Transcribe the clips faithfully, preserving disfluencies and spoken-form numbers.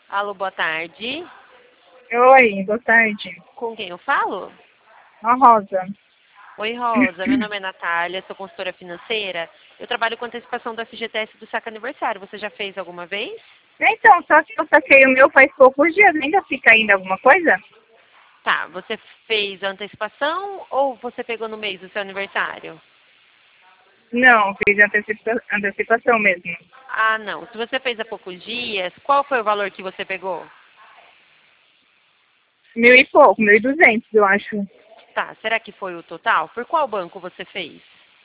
Alô, boa tarde. Oi, boa tarde. Com quem eu falo? A Rosa. Oi, Rosa. Meu nome é Natália, sou consultora financeira. Eu trabalho com antecipação do F G T S do saque aniversário. Você já fez alguma vez? Então, só que eu saquei o meu faz poucos dias, ainda fica ainda alguma coisa? Tá, você fez a antecipação ou você pegou no mês do seu aniversário? Não, fiz antecipa antecipação mesmo. Ah, não. Se você fez há poucos dias, qual foi o valor que você pegou? Mil e pouco, mil e duzentos, eu acho. Tá, será que foi o total? Por qual banco você fez?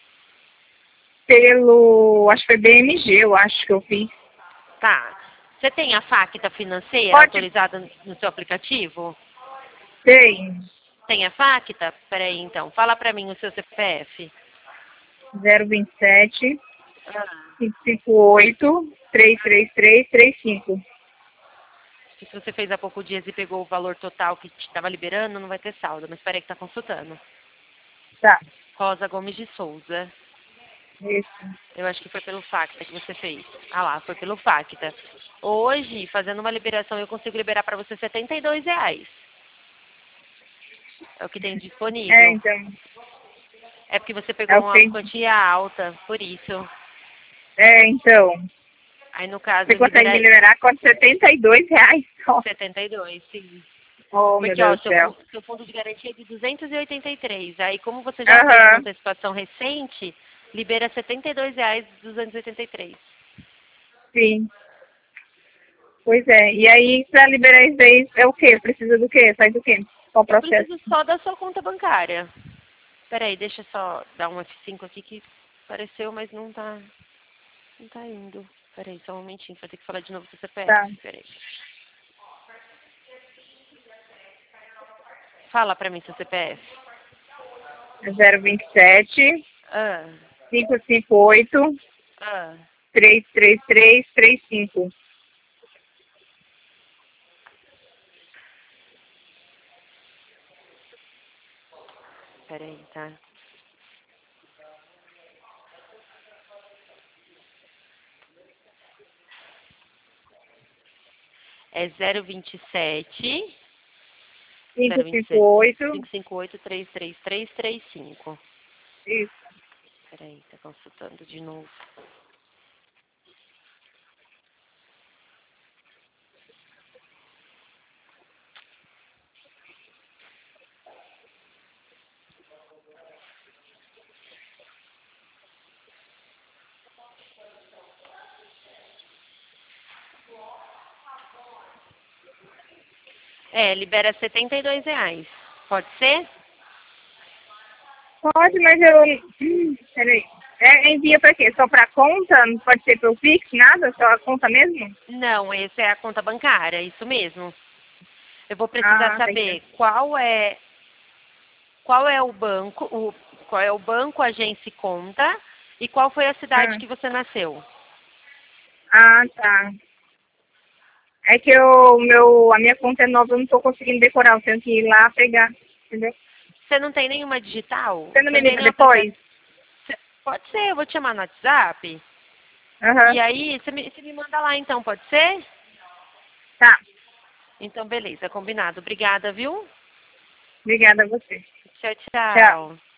Pelo, acho que foi B M G, eu acho que eu fiz. Tá. Você tem a Facta financeira Pode, autorizada no seu aplicativo? tem. Tem a Facta? Peraí, então. Fala pra mim o seu C P F. zero vinte e sete, Ah. cinco cinco oito, três três três, três cinco. Se você fez há poucos dias e pegou o valor total que estava liberando, não vai ter saldo. Mas peraí que tá consultando. Tá, Rosa Gomes de Souza. isso. Eu acho que foi pelo Facta que você fez. Ah lá, foi pelo Facta. Hoje, fazendo uma liberação, eu consigo liberar para você setenta e dois reais. É o que tem É, disponível. então, É porque você é pegou o uma que, quantia alta, por isso. é, então. Aí, no caso, Você eu consegue me liberar liberar com setenta e dois reais só. setenta e dois, sim. Oh, meu Porque, ó, Deus do seu, céu. fu- seu fundo de garantia é de duzentos e oitenta e três. Aí, como você já fez uma Aham, antecipação recente, libera setenta e dois reais duzentos e oitenta e três. sim. Pois é. E aí, pra liberar isso aí, é o quê? Precisa do quê? Faz o quê? Qual o Eu processo? preciso só da sua conta bancária. Peraí, deixa eu só dar um F cinco aqui que apareceu, mas não tá, não tá indo. Peraí, só um momentinho, vou ter que falar de novo do C P F. Tá. Peraí. Fala pra mim seu C P F. zero vinte e sete, Ah, cinco cinco oito, ah. três três três, três cinco. Peraí, tá? É zero vinte e sete, cinco zero vinte e cinco sete, oito. cinco cinco oito, três três três, três cinco. Isso. Peraí, tá consultando de novo. É, libera setenta e dois reais. Pode ser? Pode, mas eu... Hum, peraí. É, envia pra quê? Só pra conta? Não pode ser pelo Pix? Nada? Só a conta mesmo? Não, essa é a conta bancária, isso mesmo. Eu vou precisar Ah, tem que ser. saber qual é qual é o banco, o, qual é o banco, agência e conta e qual foi a cidade Ah, que você nasceu. ah, tá. É que eu, meu, a minha conta é nova, eu não tô conseguindo decorar. Eu tenho que ir lá pegar. Entendeu? Você não tem nenhuma digital? Você não Você me não tem liga nenhum aplicativo? depois? Pode ser, eu vou te chamar no WhatsApp. Aham. E aí, você me, você me manda lá então, pode ser? Tá. Então, beleza, combinado. Obrigada, viu? Obrigada a você. Tchau, Tchau. tchau.